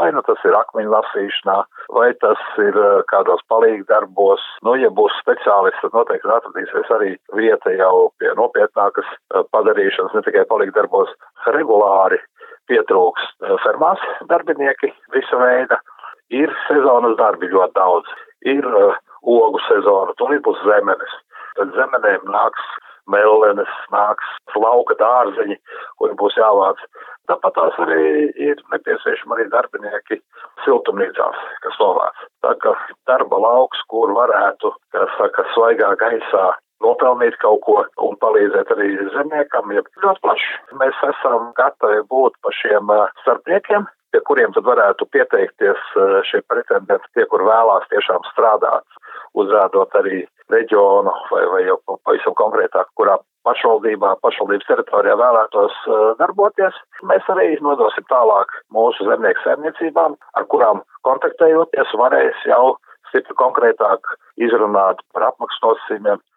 vai nu tas ir akmeņu lasīšanā, vai tas ir kādos palīgdarbos. Ja būs speciālisti, tad noteikti atradīsies arī vieta jau pie nopietnākas padarīšanas, ne tikai palīgdarbos. Regulāri pietrūkst fermās darbinieki visa veida. Ir sezonas darbi ļoti daudz. Ir ogu sezona, tūlīt būs zemenes. Tad zemenēm nāks mellenes, nāks lauka dārzeņi, kuri būs jāvāc. Tāpat tās arī ir nepieciešami arī darbinieki siltumnīcās, kas novāc. Tā kā darba lauks, kur varētu, kā saka, svaigā gaisā nopelnīt kaut ko un palīdzēt arī zemniekam, ir ļoti plaši. Mēs esam gatavi būt par šiem starpniekiem, pie kuriem tad varētu pieteikties šie pretendenti, tie, kur vēlās tiešām strādāt, uzrādot arī reģionu vai jau pavisam konkrētāk, kurā pašvaldības teritorijā vēlētos darboties. Mēs arī nodosim tālāk mūsu zemnieku saimniecībām, ar kurām kontaktējoties varēs jau stipri konkrētāk izrunāt par apmaksas nosacījumiem,